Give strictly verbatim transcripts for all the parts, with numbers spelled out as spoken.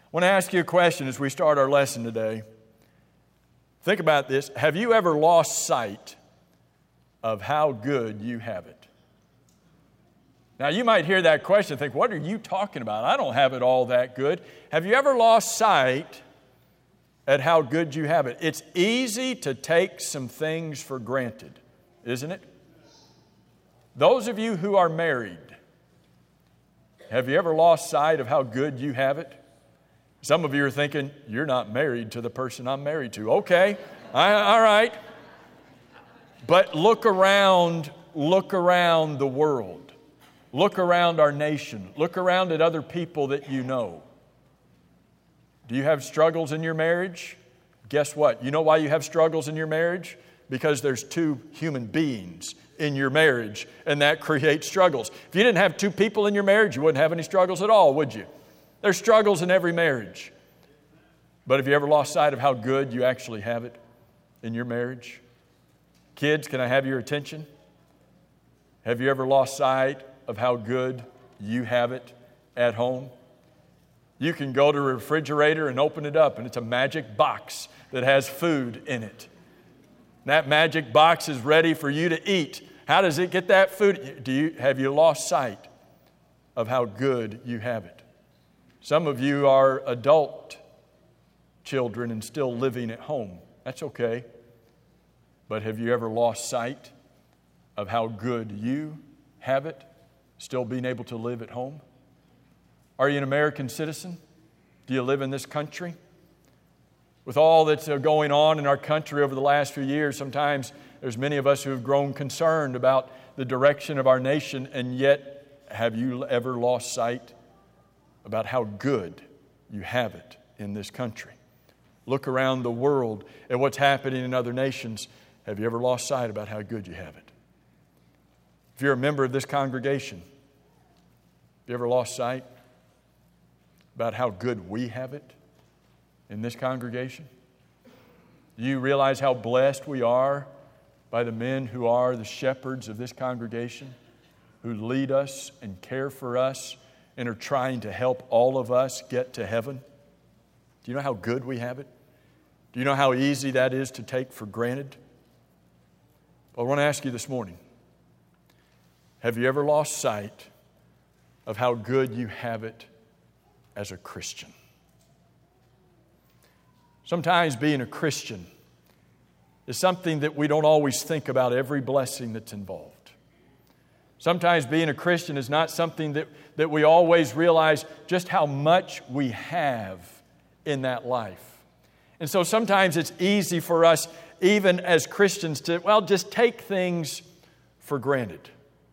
want to ask you a question as we start our lesson today. Think about this. Have you ever lost sight of how good you have it? Now, you might hear that question and think, what are you talking about? I don't have it all that good. Have you ever lost sight at how good you have it? It's easy to take some things for granted, isn't it? Those of you who are married, have you ever lost sight of how good you have it? Some of you are thinking, you're not married to the person I'm married to. Okay, I, all right. But look around, look around the world. Look around our nation. Look around at other people that you know. Do you have struggles in your marriage? Guess what? You know why you have struggles in your marriage? Because there's two human beings in your marriage, and that creates struggles. If you didn't have two people in your marriage, you wouldn't have any struggles at all, would you? There's struggles in every marriage. But have you ever lost sight of how good you actually have it in your marriage? Kids, can I have your attention? Have you ever lost sight of how good you have it at home? You can go to a refrigerator and open it up, and it's a magic box that has food in it. That magic box is ready for you to eat. How does it get that food? Do you, have you lost sight of how good you have it? Some of you are adult children and still living at home. That's okay. But have you ever lost sight of how good you have it, still being able to live at home? Are you an American citizen? Do you live in this country? With all that's going on in our country over the last few years, sometimes there's many of us who have grown concerned about the direction of our nation, and yet have you ever lost sight about how good you have it in this country? Look around the world at what's happening in other nations. Have you ever lost sight about how good you have it? If you're a member of this congregation, have you ever lost sight about how good we have it in this congregation? Do you realize how blessed we are by the men who are the shepherds of this congregation, who lead us and care for us and are trying to help all of us get to heaven? Do you know how good we have it? Do you know how easy that is to take for granted? Well, I want to ask you this morning, have you ever lost sight of how good you have it as a Christian? Sometimes being a Christian is something that we don't always think about every blessing that's involved. Sometimes being a Christian is not something that, that we always realize just how much we have in that life. And so sometimes it's easy for us, even as Christians, to, well, just take things for granted.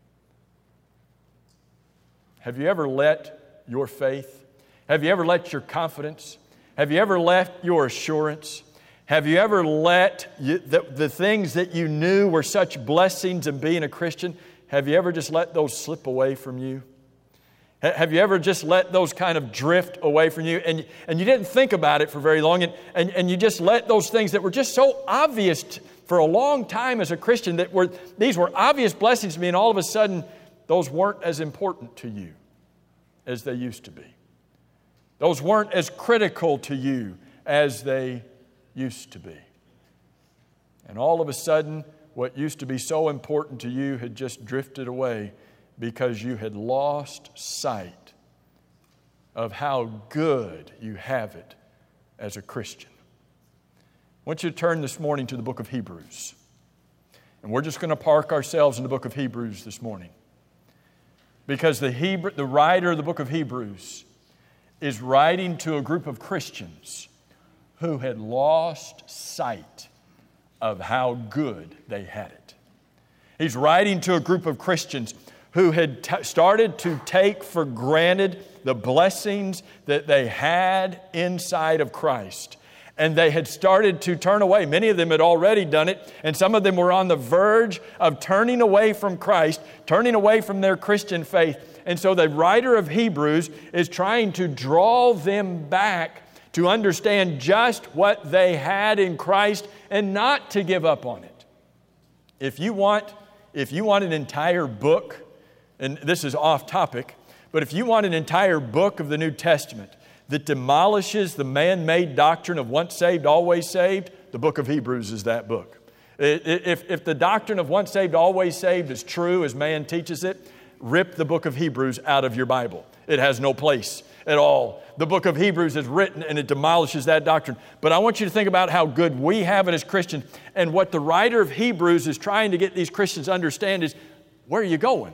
Have you ever let your faith, have you ever let your confidence, have you ever left your assurance, have you ever let you, the, the things that you knew were such blessings in being a Christian, have you ever just let those slip away from you? Have you ever just let those kind of drift away from you, and, and you didn't think about it for very long, and, and, and you just let those things that were just so obvious t- for a long time as a Christian, that were these were obvious blessings to me, and all of a sudden those weren't as important to you as they used to be. Those weren't as critical to you as they used to be. And all of a sudden, what used to be so important to you had just drifted away because you had lost sight of how good you have it as a Christian. I want you to turn this morning to the book of Hebrews. And we're just going to park ourselves in the book of Hebrews this morning. Because the Hebrew, the writer of the book of Hebrews is writing to a group of Christians who had lost sight of how good they had it. He's writing to a group of Christians who had t- started to take for granted the blessings that they had inside of Christ. And they had started to turn away. Many of them had already done it, and some of them were on the verge of turning away from Christ, turning away from their Christian faith. And so the writer of Hebrews is trying to draw them back to understand just what they had in Christ and not to give up on it. If you want, if you want an entire book, and this is off topic, but if you want an entire book of the New Testament that demolishes the man-made doctrine of once saved, always saved, the book of Hebrews is that book. If, if the doctrine of once saved, always saved is true as man teaches it, rip the book of Hebrews out of your Bible. It has no place at all. The book of Hebrews is written and it demolishes that doctrine. But I want you to think about how good we have it as Christians. And what the writer of Hebrews is trying to get these Christians to understand is, where are you going?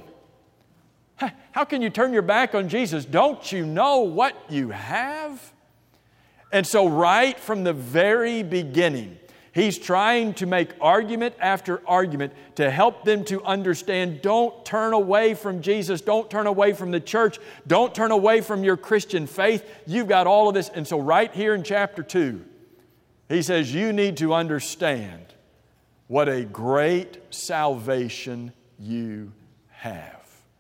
How can you turn your back on Jesus? Don't you know what you have? And so right from the very beginning, he's trying to make argument after argument to help them to understand, don't turn away from Jesus. Don't turn away from the church. Don't turn away from your Christian faith. You've got all of this. And so right here in chapter two, he says, you need to understand what a great salvation you have.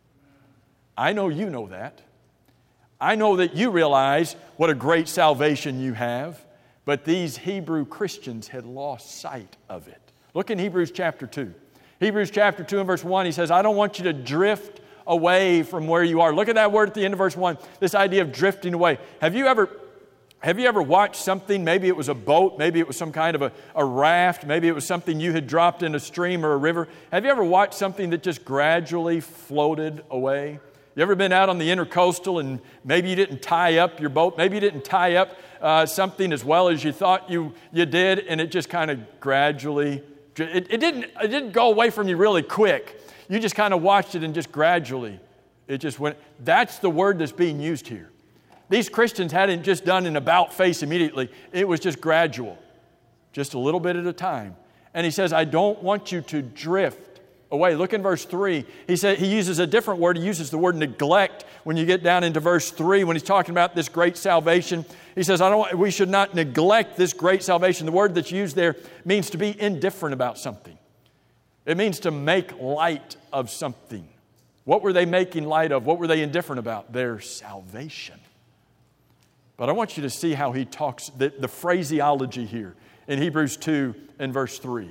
I know you know that. I know that you realize what a great salvation you have. But these Hebrew Christians had lost sight of it. Look in Hebrews chapter two. Hebrews chapter two and verse one, he says, I don't want you to drift away from where you are. Look at that word at the end of verse one, this idea of drifting away. Have you ever, have you ever watched something, maybe it was a boat, maybe it was some kind of a, a raft, maybe it was something you had dropped in a stream or a river. Have you ever watched something that just gradually floated away? You ever been out on the intercoastal and maybe you didn't tie up your boat, maybe you didn't tie up uh, something as well as you thought you, you did, and it just kind of gradually, it, it, didn't, it didn't go away from you really quick. You just kind of watched it and just gradually, it just went. That's the word that's being used here. These Christians hadn't just done an about face immediately. It was just gradual, just a little bit at a time. And he says, I don't want you to drift away. Look in verse three. He said he uses a different word. He uses the word neglect when you get down into verse three when he's talking about this great salvation. He says, I don't. We should not neglect this great salvation. The word that's used there means to be indifferent about something. It means to make light of something. What were they making light of? What were they indifferent about? Their salvation. But I want you to see how he talks, the, the phraseology here in Hebrews two and verse three.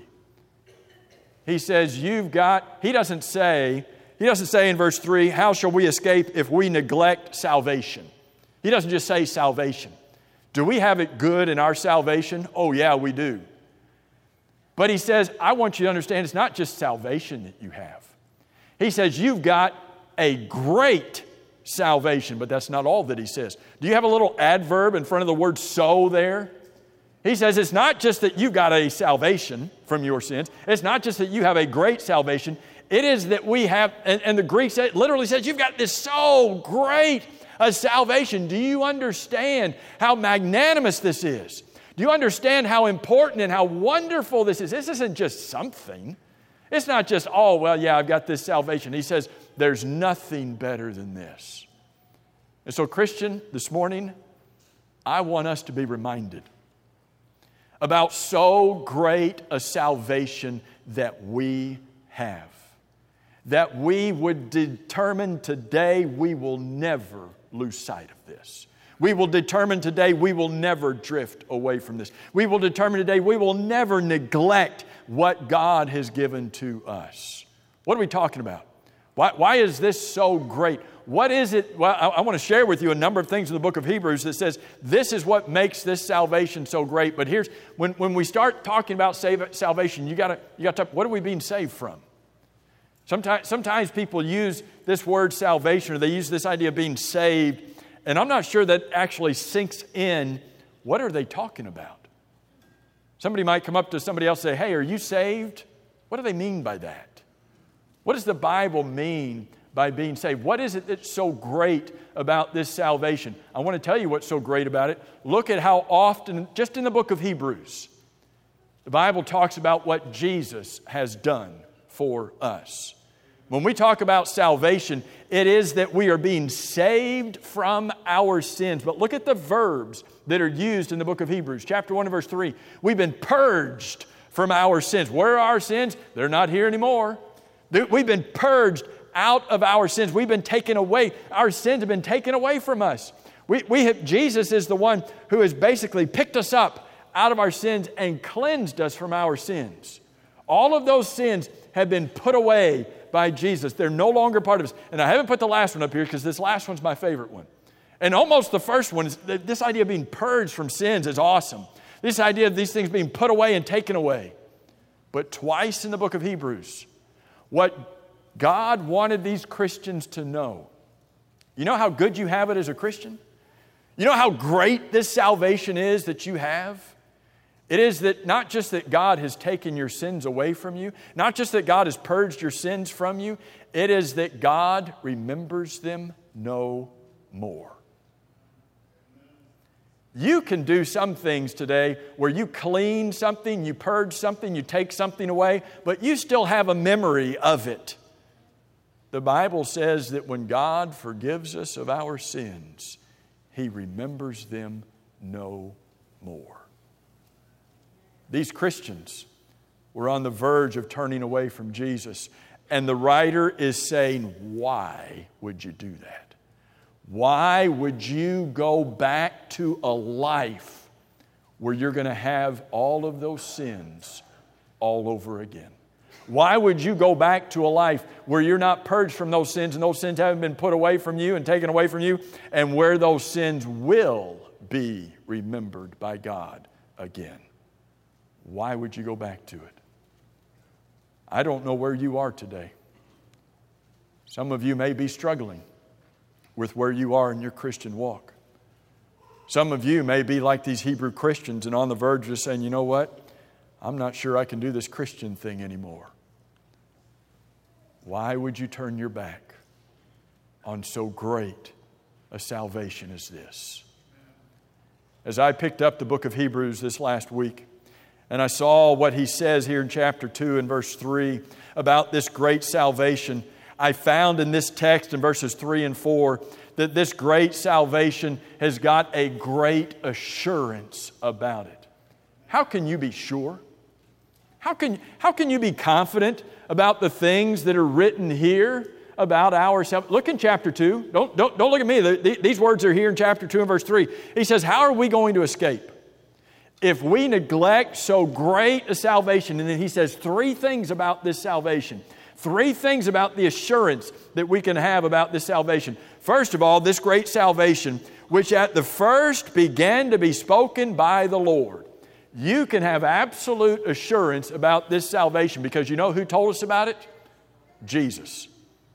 He says, you've got, he doesn't say, he doesn't say in verse three, how shall we escape if we neglect salvation? He doesn't just say salvation. Do we have it good in our salvation? Oh yeah, we do. But he says, I want you to understand it's not just salvation that you have. He says, you've got a great salvation, but that's not all that he says. Do you have a little adverb in front of the word so there? He says it's not just that you've got a salvation from your sins. It's not just that you have a great salvation. It is that we have, and, and the Greek said, literally says, you've got this so great a salvation. Do you understand how magnanimous this is? Do you understand how important and how wonderful this is? This isn't just something. It's not just, oh, well, yeah, I've got this salvation. He says, there's nothing better than this. And so, Christian, this morning, I want us to be reminded about so great a salvation that we have. That we would determine today we will never lose sight of this. We will determine today we will never drift away from this. We will determine today we will never neglect what God has given to us. What are we talking about? Why, why is this so great? What is it? Well, I, I want to share with you a number of things in the book of Hebrews that says this is what makes this salvation so great. But here's, when, when we start talking about save, salvation, you gotta, you gotta talk, what are we being saved from? Sometimes, sometimes people use this word salvation, or they use this idea of being saved, and I'm not sure that actually sinks in. What are they talking about? Somebody might come up to somebody else and say, hey, are you saved? What do they mean by that? What does the Bible mean by being saved? What is it that's so great about this salvation? I want to tell you what's so great about it. Look at how often, just in the book of Hebrews, the Bible talks about what Jesus has done for us. When we talk about salvation, it is that we are being saved from our sins. But look at the verbs that are used in the book of Hebrews, chapter one and verse three. We've been purged from our sins. Where are our sins? They're not here anymore. We've been purged out of our sins. We've been taken away. Our sins have been taken away from us. We, we have, Jesus is the one who has basically picked us up out of our sins and cleansed us from our sins. All of those sins have been put away by Jesus. They're no longer part of us. And I haven't put the last one up here because this last one's my favorite one. And almost the first one is this idea of being purged from sins is awesome. This idea of these things being put away and taken away. But twice in the book of Hebrews, what God wanted these Christians to know. You know how good you have it as a Christian? You know how great this salvation is that you have? It is that not just that God has taken your sins away from you, not just that God has purged your sins from you, it is that God remembers them no more. You can do some things today where you clean something, you purge something, you take something away, but you still have a memory of it. The Bible says that when God forgives us of our sins, He remembers them no more. These Christians were on the verge of turning away from Jesus, and the writer is saying, why would you do that? Why would you go back to a life where you're going to have all of those sins all over again? Why would you go back to a life where you're not purged from those sins and those sins haven't been put away from you and taken away from you, and where those sins will be remembered by God again? Why would you go back to it? I don't know where you are today. Some of you may be struggling with where you are in your Christian walk. Some of you may be like these Hebrew Christians and on the verge of saying, you know what? I'm not sure I can do this Christian thing anymore. Why would you turn your back on so great a salvation as this? As I picked up the book of Hebrews this last week, and I saw what he says here in chapter two and verse three about this great salvation, I found in this text in verses three and four that this great salvation has got a great assurance about it. How can you be sure? How can, how can you be confident about the things that are written here about our salvation? Look in chapter two. Don't, don't, don't look at me. The, the, these words are here in chapter two and verse three. He says, how are we going to escape if we neglect so great a salvation? And then he says three things about this salvation. Three things about the assurance that we can have about this salvation. First of all, this great salvation, which at the first began to be spoken by the Lord. You can have absolute assurance about this salvation because you know who told us about it? Jesus.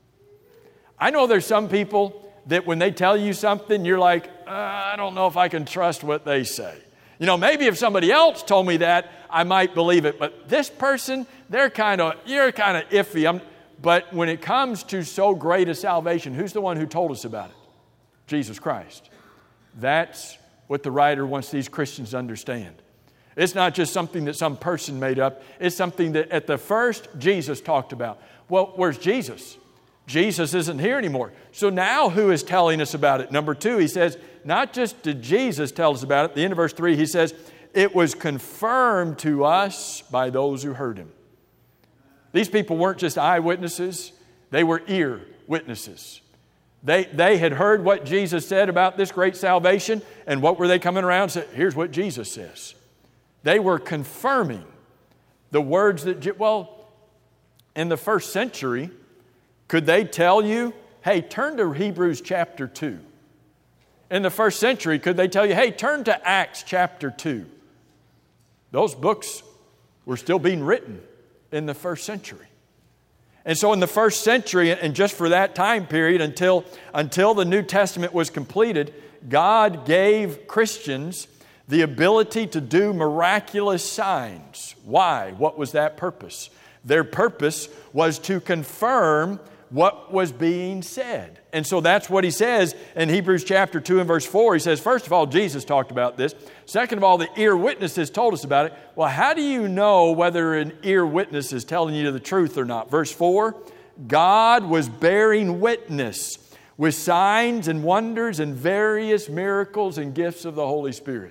I know there's some people that when they tell you something, you're like, uh, I don't know if I can trust what they say. You know, maybe if somebody else told me that, I might believe it. But this person, they're kind of, you're kind of iffy. I'm, but when it comes to so great a salvation, who's the one who told us about it? Jesus Christ. That's what the writer wants these Christians to understand. It's not just something that some person made up. It's something that at the first Jesus talked about. Well, where's Jesus? Jesus isn't here anymore. So now who is telling us about it? Number two, he says, not just did Jesus tell us about it. At the end of verse three, he says, it was confirmed to us by those who heard him. These people weren't just eyewitnesses. They were ear witnesses. They, they had heard what Jesus said about this great salvation. And what were they coming around and said? Here's what Jesus says. They were confirming the words that, well, in the first century, could they tell you, hey, turn to Hebrews chapter two? In the first century, could they tell you, hey, turn to Acts chapter two? Those books were still being written in the first century. And so in the first century, and just for that time period, until, until the New Testament was completed, God gave Christians the ability to do miraculous signs. Why? What was that purpose? Their purpose was to confirm what was being said. And so that's what he says in Hebrews chapter two and verse four. He says, first of all, Jesus talked about this. Second of all, the ear witnesses told us about it. Well, how do you know whether an ear witness is telling you the truth or not? Verse four, God was bearing witness with signs and wonders and various miracles and gifts of the Holy Spirit.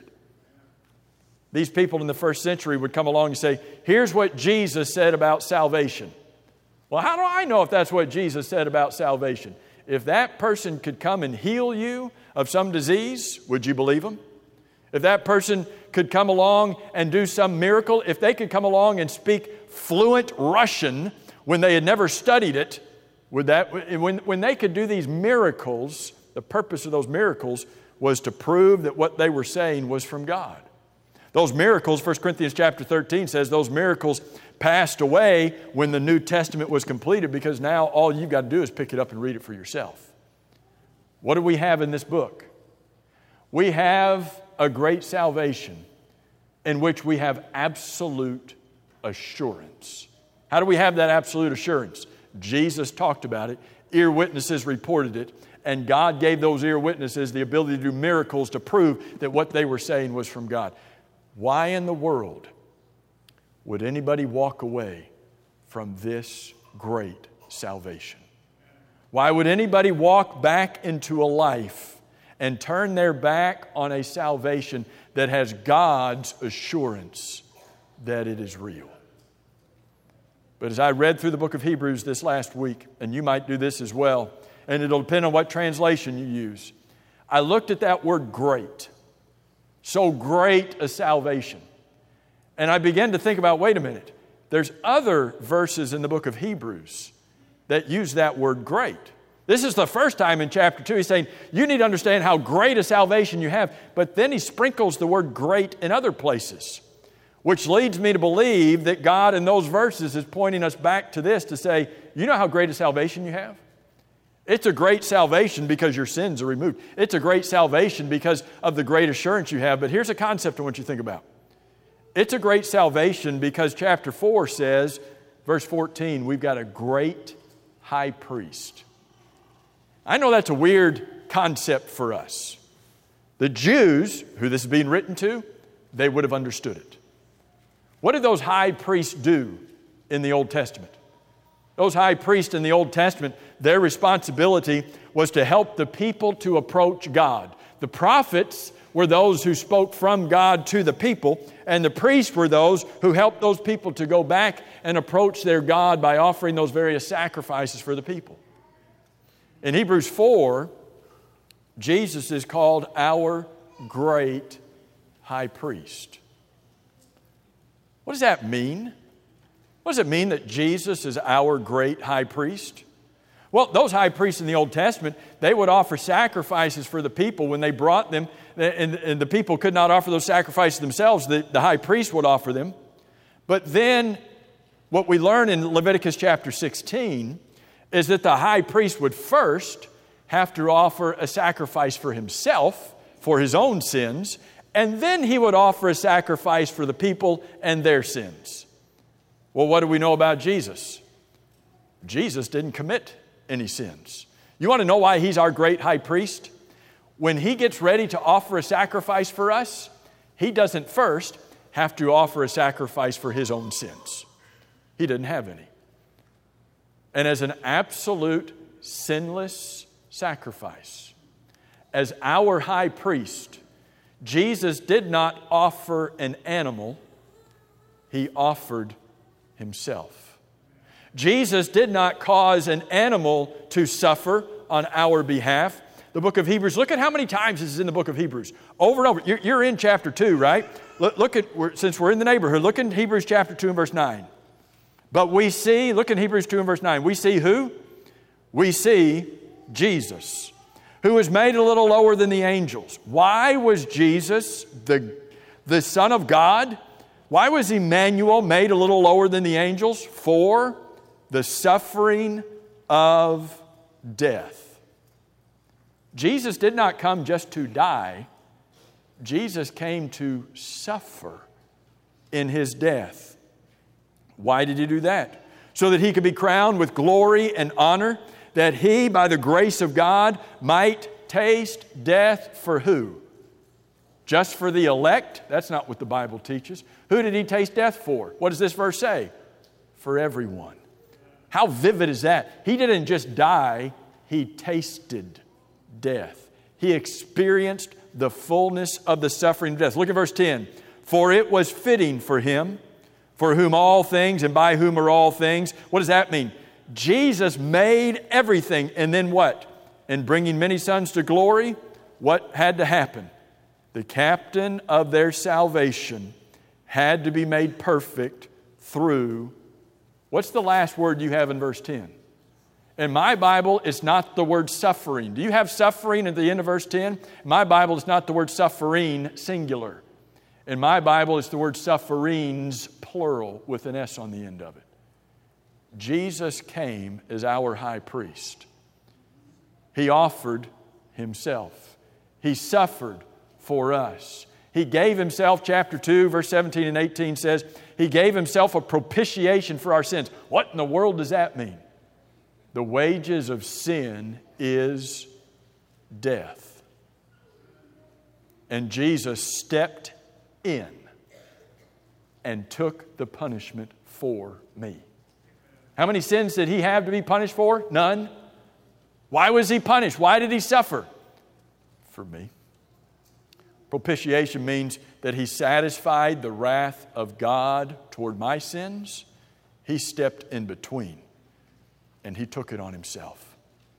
These people in the first century would come along and say, here's what Jesus said about salvation. Well, how do I know if that's what Jesus said about salvation? If that person could come and heal you of some disease, would you believe him? If that person could come along and do some miracle, if they could come along and speak fluent Russian when they had never studied it, would that, when, when they could do these miracles The purpose of those miracles was to prove that what they were saying was from God. Those miracles, First Corinthians chapter thirteen says, those miracles passed away when the New Testament was completed, because now all you've got to do is pick it up and read it for yourself. What do we have in this book? We have a great salvation in which we have absolute assurance. How do we have that absolute assurance? Jesus talked about it. Ear witnesses reported it. And God gave those ear witnesses the ability to do miracles to prove that what they were saying was from God. Why in the world would anybody walk away from this great salvation? Why would anybody walk back into a life and turn their back on a salvation that has God's assurance that it is real? But as I read through the book of Hebrews this last week, and you might do this as well, and it'll depend on what translation you use, I looked at that word great. So great a salvation. And I began to think about, wait a minute, there's other verses in the book of Hebrews that use that word great. This is the first time in chapter two he's saying, you need to understand how great a salvation you have. But then he sprinkles the word great in other places, which leads me to believe that God in those verses is pointing us back to this to say, you know how great a salvation you have? It's a great salvation because your sins are removed. It's a great salvation because of the great assurance you have. But here's a concept I want you to think about. It's a great salvation because chapter four says, verse fourteen, we've got a great high priest. I know that's a weird concept for us. The Jews, who this is being written to, they would have understood it. What did those high priests do in the Old Testament? Those high priests in the Old Testament, their responsibility was to help the people to approach God. The prophets were those who spoke from God to the people, and the priests were those who helped those people to go back and approach their God by offering those various sacrifices for the people. In Hebrews four, Jesus is called our great high priest. What does that mean? What does it mean that Jesus is our great high priest? Well, those high priests in the Old Testament, they would offer sacrifices for the people when they brought them, and, and the people could not offer those sacrifices themselves. The, the high priest would offer them. But then what we learn in Leviticus chapter sixteen is that the high priest would first have to offer a sacrifice for himself, for his own sins, and then he would offer a sacrifice for the people and their sins. Well, what do we know about Jesus? Jesus didn't commit any sins. You want to know why he's our great high priest? When he gets ready to offer a sacrifice for us, he doesn't first have to offer a sacrifice for his own sins. He didn't have any. And as an absolute sinless sacrifice, as our high priest, Jesus did not offer an animal, he offered himself. Jesus did not cause an animal to suffer on our behalf. The book of Hebrews, look at how many times this is in the book of Hebrews. Over and over. You're, you're in chapter two, right? Look, look at, we're, since we're in the neighborhood, look in Hebrews chapter two and verse nine. But we see, look in Hebrews two and verse nine. We see who? We see Jesus, who was made a little lower than the angels. Why was Jesus, the, the Son of God, why was Emmanuel made a little lower than the angels? For the suffering of death. Jesus did not come just to die. Jesus came to suffer in his death. Why did he do that? So that he could be crowned with glory and honor, that he, by the grace of God, might taste death for who? Just for the elect? That's not what the Bible teaches. Who did he taste death for? What does this verse say? For everyone. How vivid is that? He didn't just die, he tasted death. He experienced the fullness of the suffering of death. Look at verse ten. For it was fitting for him, for whom all things and by whom are all things. What does that mean? Jesus made everything. And then what? In bringing many sons to glory, what had to happen? The captain of their salvation had to be made perfect through, what's the last word you have in verse ten? In my Bible, it's not the word suffering. Do you have suffering at the end of verse ten? In my Bible, it's not the word suffering, singular. In my Bible, it's the word sufferings, plural, with an S on the end of it. Jesus came as our high priest. He offered Himself. He suffered for us. He gave Himself, chapter two, verse seventeen and eighteen says, He gave Himself a propitiation for our sins. What in the world does that mean? The wages of sin is death. And Jesus stepped in and took the punishment for me. How many sins did He have to be punished for? None. Why was He punished? Why did He suffer? For me. Propitiation means that He satisfied the wrath of God toward my sins. He stepped in between and He took it on Himself.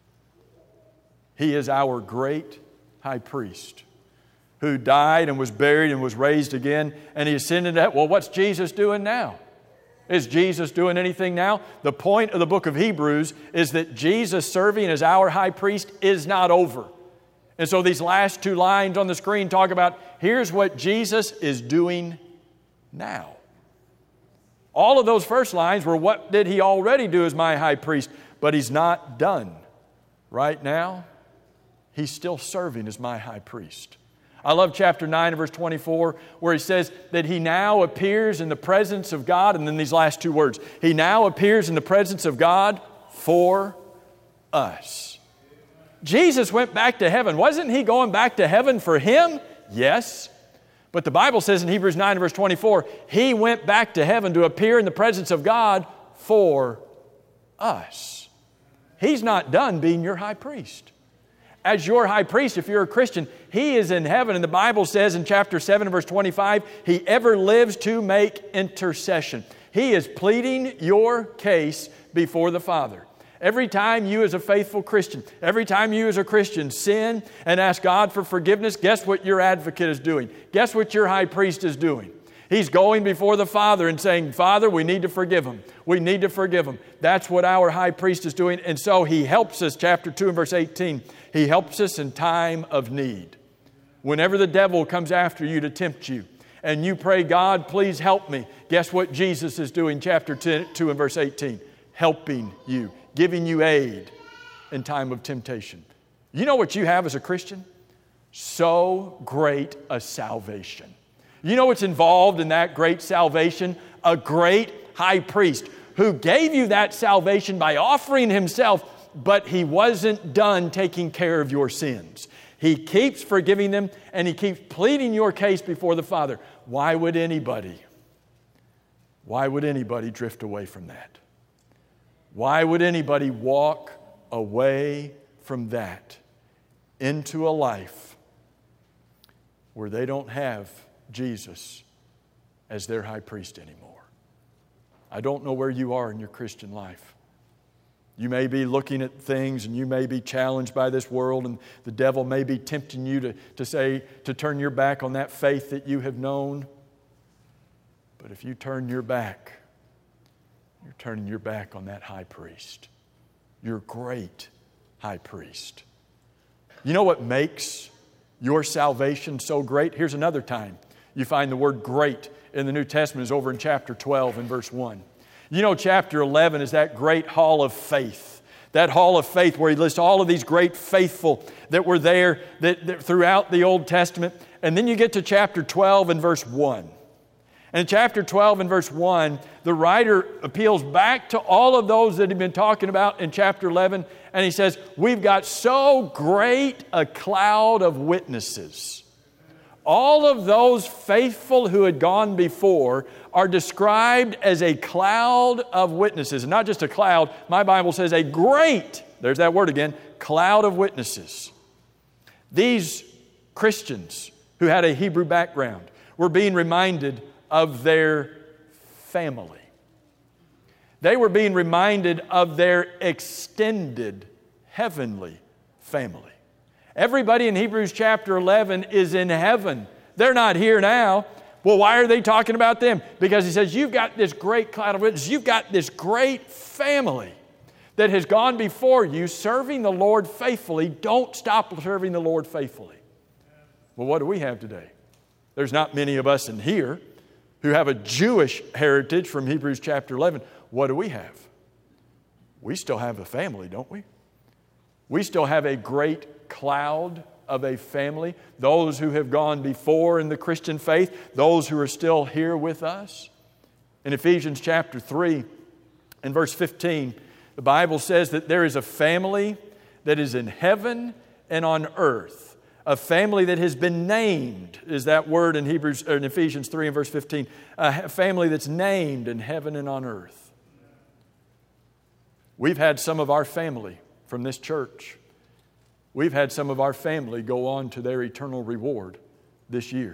He is our great high priest who died and was buried and was raised again, and He ascended to heaven. Well, what's Jesus doing now? Is Jesus doing anything now? The point of the book of Hebrews is that Jesus serving as our high priest is not over. And so these last two lines on the screen talk about, here's what Jesus is doing now. All of those first lines were, what did He already do as my high priest? But He's not done. Right now, He's still serving as my high priest. I love chapter nine and verse twenty-four, where He says that He now appears in the presence of God. And then these last two words, He now appears in the presence of God for us. Jesus went back to heaven. Wasn't He going back to heaven for Him? Yes. But the Bible says in Hebrews nine and verse twenty-four, He went back to heaven to appear in the presence of God for us. He's not done being your high priest. As your high priest, if you're a Christian, He is in heaven. And the Bible says in chapter seven and verse twenty-five, He ever lives to make intercession. He is pleading your case before the Father. Every time you as a faithful Christian, every time you as a Christian sin and ask God for forgiveness, guess what your advocate is doing? Guess what your high priest is doing? He's going before the Father and saying, Father, we need to forgive him. We need to forgive him. That's what our high priest is doing. And so He helps us, chapter two and verse eighteen, He helps us in time of need. Whenever the devil comes after you to tempt you, and you pray, God, please help me. Guess what Jesus is doing, chapter two and verse eighteen? Helping you. Giving you aid in time of temptation. You know what you have as a Christian? So great a salvation. You know what's involved in that great salvation? A great high priest who gave you that salvation by offering Himself, but He wasn't done taking care of your sins. He keeps forgiving them and He keeps pleading your case before the Father. Why would anybody, why would anybody drift away from that? Why would anybody walk away from that into a life where they don't have Jesus as their high priest anymore? I don't know where you are in your Christian life. You may be looking at things and you may be challenged by this world, and the devil may be tempting you to, to say, to turn your back on that faith that you have known. But if you turn your back, you're turning your back on that high priest, your great high priest. You know what makes your salvation so great? Here's another time you find the word great in the New Testament is over in chapter twelve and verse one. You know, chapter eleven is that great hall of faith. That hall of faith where he lists all of these great faithful that were there that, that throughout the Old Testament. And then you get to chapter twelve and verse one. And in chapter twelve and verse one, the writer appeals back to all of those that he'd been talking about in chapter eleven. And he says, we've got so great a cloud of witnesses. All of those faithful who had gone before are described as a cloud of witnesses. And not just a cloud, my Bible says a great, there's that word again, cloud of witnesses. These Christians who had a Hebrew background were being reminded of their family. They were being reminded of their extended heavenly family. Everybody in Hebrews chapter eleven is in heaven. They're not here now. Well, why are they talking about them? Because he says, you've got this great cloud of witnesses. You've got this great family that has gone before you, serving the Lord faithfully. Don't stop serving the Lord faithfully. Well, what do we have today? There's not many of us in here who have a Jewish heritage from Hebrews chapter eleven. What do we have? We still have a family, don't we? We still have a great cloud of a family. Those who have gone before in the Christian faith, those who are still here with us. In Ephesians chapter three and verse fifteen, the Bible says that there is a family that is in heaven and on earth. A family that has been named is that word in Hebrews or in Ephesians three and verse fifteen. A family that's named in heaven and on earth. We've had some of our family from this church. We've had some of our family go on to their eternal reward this year.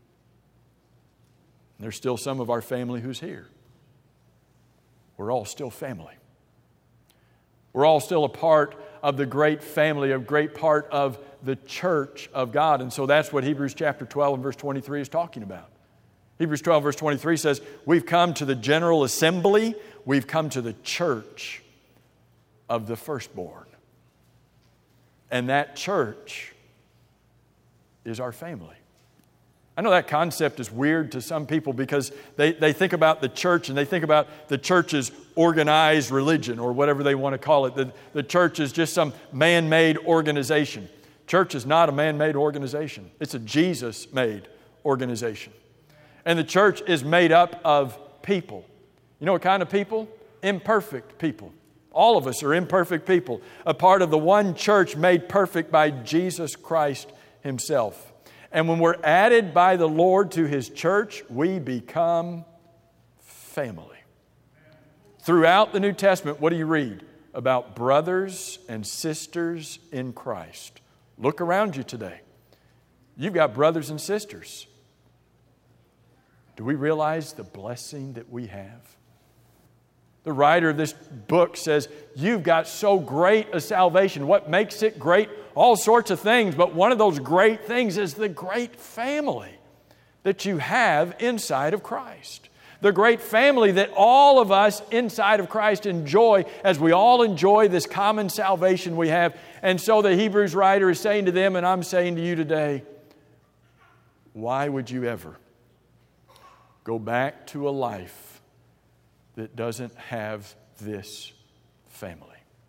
There's still some of our family who's here. We're all still family. We're all still a part of the great family, a great part of the church of God. And so that's what Hebrews chapter twelve and verse twenty-three is talking about. Hebrews twelve verse twenty-three says, we've come to the general assembly, we've come to the church of the firstborn. And that church is our family. I know that concept is weird to some people because they, they think about the church and they think about the church's organized religion or whatever they want to call it. The, the church is just some man-made organization. Church is not a man-made organization. It's a Jesus-made organization. And the church is made up of people. You know what kind of people? Imperfect people. All of us are imperfect people, a part of the one church made perfect by Jesus Christ Himself. And when we're added by the Lord to His church, we become family. Throughout the New Testament, what do you read? About brothers and sisters in Christ. Look around you today. You've got brothers and sisters. Do we realize the blessing that we have? The writer of this book says, you've got so great a salvation. What makes it great? All sorts of things, but one of those great things is the great family that you have inside of Christ. The great family that all of us inside of Christ enjoy as we all enjoy this common salvation we have. And so the Hebrews writer is saying to them, and I'm saying to you today, why would you ever go back to a life that doesn't have this family?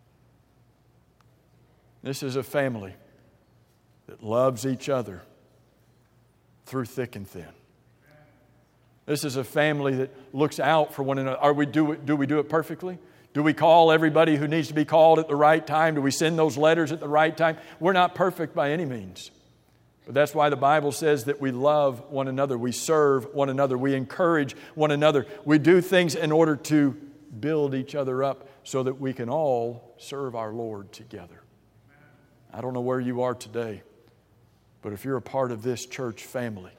This is a family that loves each other through thick and thin. This is a family that looks out for one another. Are we do it, do we do it perfectly? Do we call everybody who needs to be called at the right time? Do we send those letters at the right time? We're not perfect by any means. But that's why the Bible says that we love one another. We serve one another. We encourage one another. We do things in order to build each other up so that we can all serve our Lord together. I don't know where you are today, but if you're a part of this church family,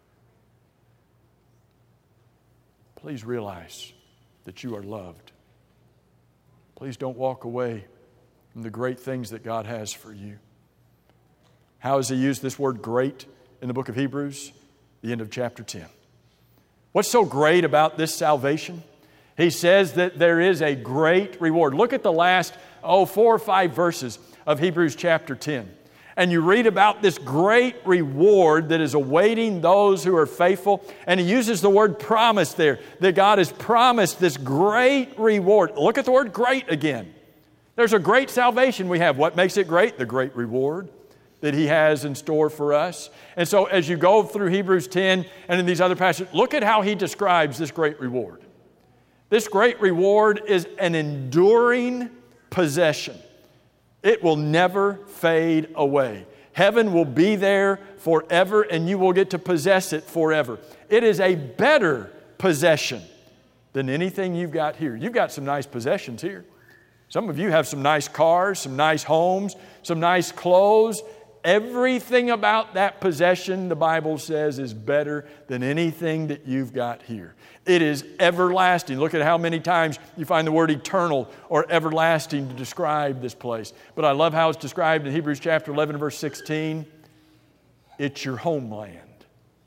please realize that you are loved. Please don't walk away from the great things that God has for you. How has He used this word great in the book of Hebrews? The end of chapter ten. What's so great about this salvation? He says that there is a great reward. Look at the last, oh, four or five verses of Hebrews chapter ten. And you read about this great reward that is awaiting those who are faithful. And he uses the word promise there, that God has promised this great reward. Look at the word great again. There's a great salvation we have. What makes it great? The great reward that He has in store for us. And so as you go through Hebrews ten and in these other passages, look at how he describes this great reward. This great reward is an enduring possession. It will never fade away. Heaven will be there forever and you will get to possess it forever. It is a better possession than anything you've got here. You've got some nice possessions here. Some of you have some nice cars, some nice homes, some nice clothes. Everything about that possession, the Bible says, is better than anything that you've got here. It is everlasting. Look at how many times you find the word eternal or everlasting to describe this place. But I love how it's described in Hebrews chapter eleven, verse sixteen. It's your homeland.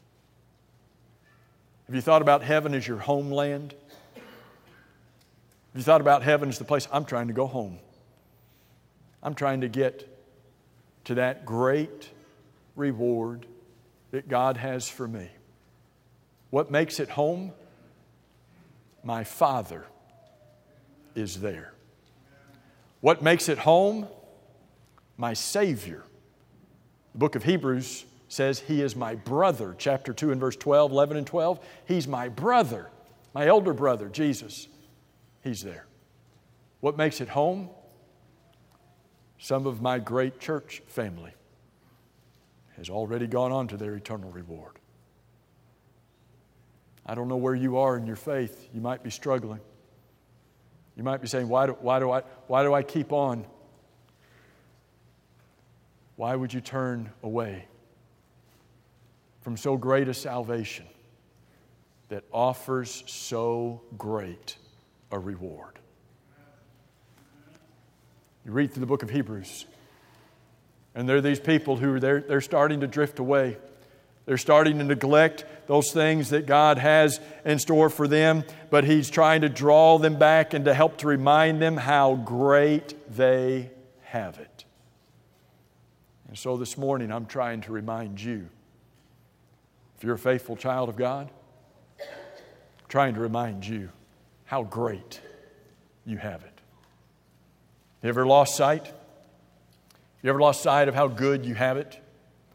Have you thought about heaven as your homeland? Have you thought about heaven as the place? I'm trying to go home. I'm trying to get to that great reward that God has for me. What makes it home? My Father is there. What makes it home? My Savior. The book of Hebrews says He is my brother. Chapter two and verse twelve, eleven and twelve. He's my brother, my elder brother, Jesus. He's there. What makes it home? Some of my great church family has already gone on to their eternal reward. I don't know where you are in your faith. You might be struggling. You might be saying, why do, why do I, why do I keep on? Why would you turn away from so great a salvation that offers so great a reward? You read through the book of Hebrews, and there are these people who are there, they're starting to drift away. They're starting to neglect those things that God has in store for them, but He's trying to draw them back and to help to remind them how great they have it. And so this morning I'm trying to remind you, if you're a faithful child of God, I'm trying to remind you how great you have it. You ever lost sight? You ever lost sight of how good you have it?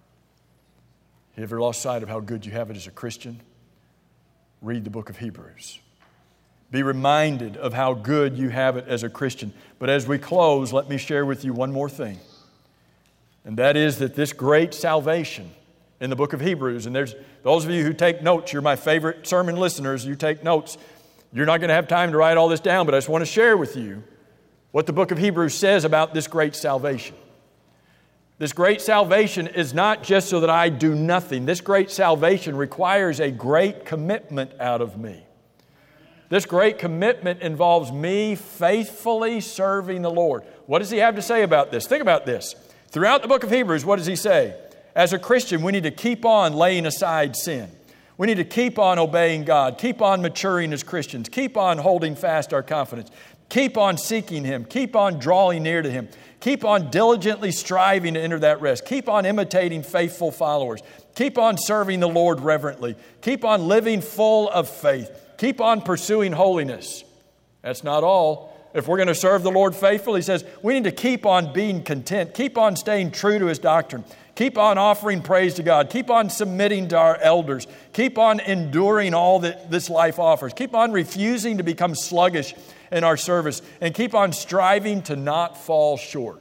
You ever lost sight of how good you have it as a Christian? Read the book of Hebrews. Be reminded of how good you have it as a Christian. But as we close, let me share with you one more thing. And that is that this great salvation in the book of Hebrews, and there's those of you who take notes, you're my favorite sermon listeners, you take notes. You're not going to have time to write all this down, but I just want to share with you what the book of Hebrews says about this great salvation. This great salvation is not just so that I do nothing. This great salvation requires a great commitment out of me. This great commitment involves me faithfully serving the Lord. What does he have to say about this? Think about this. Throughout the book of Hebrews, what does he say? As a Christian, we need to keep on laying aside sin. We need to keep on obeying God, keep on maturing as Christians, keep on holding fast our confidence, keep on seeking Him, keep on drawing near to Him, keep on diligently striving to enter that rest, keep on imitating faithful followers, keep on serving the Lord reverently, keep on living full of faith, keep on pursuing holiness. That's not all. If we're going to serve the Lord faithfully, he says we need to keep on being content, keep on staying true to His doctrine, keep on offering praise to God, keep on submitting to our elders, keep on enduring all that this life offers, keep on refusing to become sluggish in our service, and keep on striving to not fall short.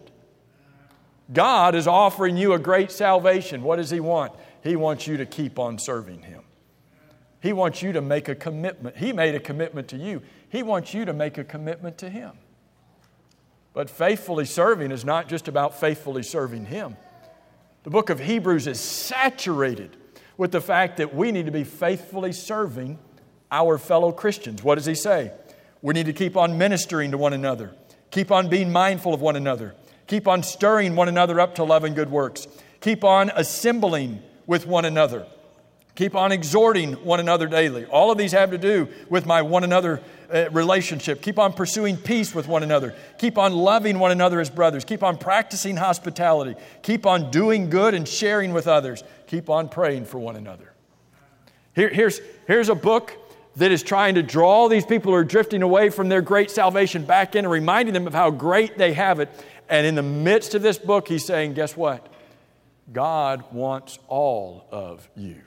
God is offering you a great salvation. What does He want? He wants you to keep on serving Him. He wants you to make a commitment. He made a commitment to you. He wants you to make a commitment to Him. But faithfully serving is not just about faithfully serving Him. The book of Hebrews is saturated with the fact that we need to be faithfully serving our fellow Christians. What does he say? We need to keep on ministering to one another, keep on being mindful of one another, keep on stirring one another up to love and good works, keep on assembling with one another, keep on exhorting one another daily. All of these have to do with my one another uh, relationship. Keep on pursuing peace with one another. Keep on loving one another as brothers. Keep on practicing hospitality. Keep on doing good and sharing with others. Keep on praying for one another. Here, here's, here's a book that is trying to draw these people who are drifting away from their great salvation back in and reminding them of how great they have it. And in the midst of this book, he's saying, guess what? God wants all of you.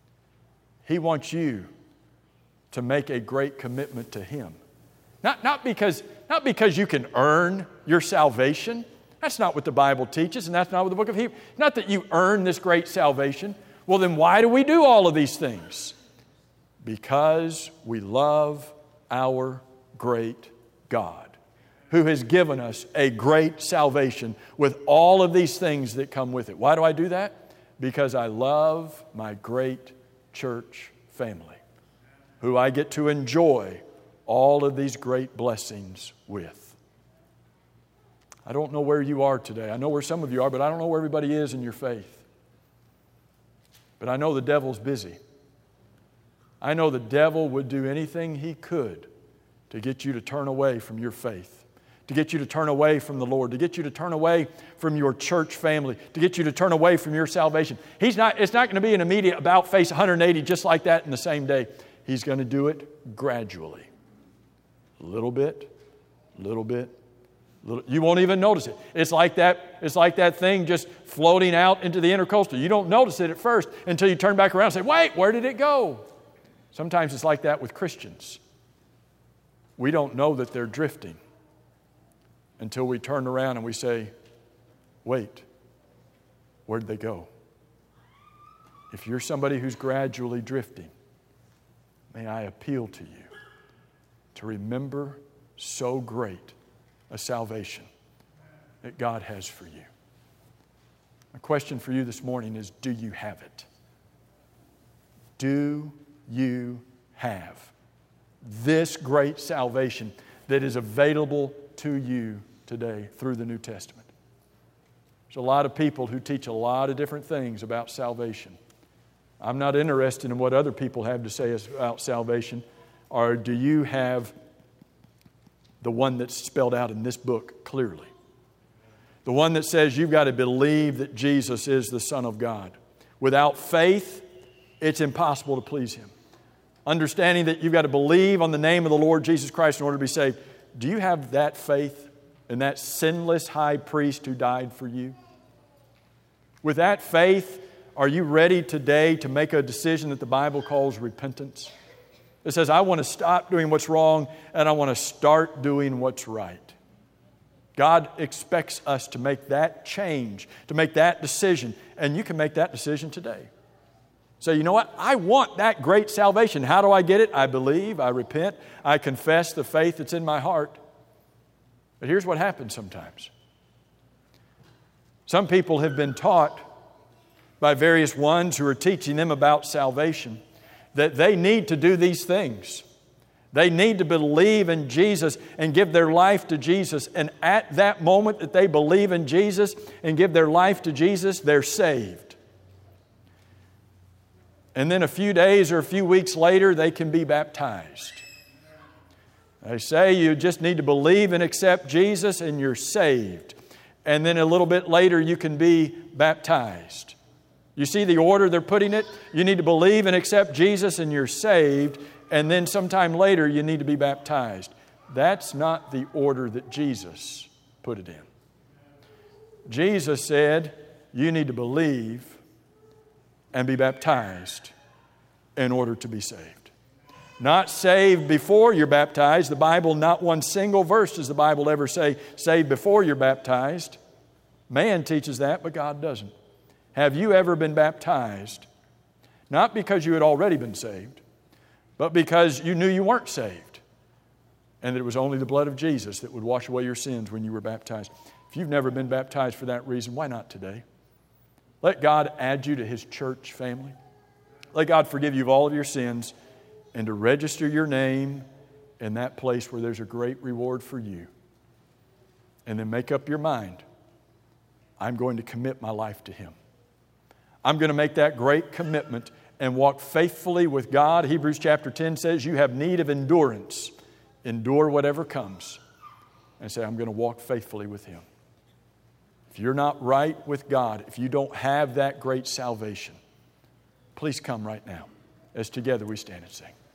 He wants you to make a great commitment to Him. Not, not, because, not because you can earn your salvation. That's not what the Bible teaches, and that's not what the book of Hebrews. Not that you earn this great salvation. Well, then why do we do all of these things? Because we love our great God, who has given us a great salvation with all of these things that come with it. Why do I do that? Because I love my great church family, who I get to enjoy all of these great blessings with. I don't know where you are today. I know where some of you are, but I don't know where everybody is in your faith. But I know the devil's busy. I know the devil would do anything he could to get you to turn away from your faith, to get you to turn away from the Lord, to get you to turn away from your church family, to get you to turn away from your salvation. He's not, it's not going to be an immediate about-face one hundred eighty just like that in the same day. He's going to do it gradually. Little bit, little bit, little. You won't even notice it. It's like that, it's like that thing just floating out into the intercoastal. You don't notice it at first until you turn back around and say, wait, where did it go? Sometimes it's like that with Christians. We don't know that they're drifting until we turn around and we say, wait, where'd they go? If you're somebody who's gradually drifting, may I appeal to you to remember so great a salvation that God has for you. My question for you this morning is, do you have it? Do you have this great salvation that is available to you today through the New Testament? There's a lot of people who teach a lot of different things about salvation. I'm not interested in what other people have to say about salvation. Or do you have the one that's spelled out in this book clearly? The one that says you've got to believe that Jesus is the Son of God. Without faith, it's impossible to please Him. Understanding that you've got to believe on the name of the Lord Jesus Christ in order to be saved. Do you have that faith in that sinless high priest who died for you? With that faith, are you ready today to make a decision that the Bible calls repentance? It says, I want to stop doing what's wrong and I want to start doing what's right. God expects us to make that change, to make that decision, and you can make that decision today. So you know what? I want that great salvation. How do I get it? I believe, I repent, I confess the faith that's in my heart. But here's what happens sometimes. Some people have been taught by various ones who are teaching them about salvation that they need to do these things. They need to believe in Jesus and give their life to Jesus. And at that moment that they believe in Jesus and give their life to Jesus, they're saved. And then a few days or a few weeks later, they can be baptized. They say you just need to believe and accept Jesus and you're saved. And then a little bit later, you can be baptized. You see the order they're putting it? You need to believe and accept Jesus and you're saved. And then sometime later, you need to be baptized. That's not the order that Jesus put it in. Jesus said, you need to believe and be baptized in order to be saved. Not saved before you're baptized. The Bible, not one single verse does the Bible ever say, saved before you're baptized. Man teaches that, but God doesn't. Have you ever been baptized? Not because you had already been saved, but because you knew you weren't saved. And that it was only the blood of Jesus that would wash away your sins when you were baptized. If you've never been baptized for that reason, why not today? Let God add you to His church family. Let God forgive you of all of your sins and to register your name in that place where there's a great reward for you. And then make up your mind. I'm going to commit my life to Him. I'm going to make that great commitment and walk faithfully with God. Hebrews chapter ten says you have need of endurance. Endure whatever comes. And say, I'm going to walk faithfully with Him. If you're not right with God, if you don't have that great salvation, please come right now as together we stand and sing.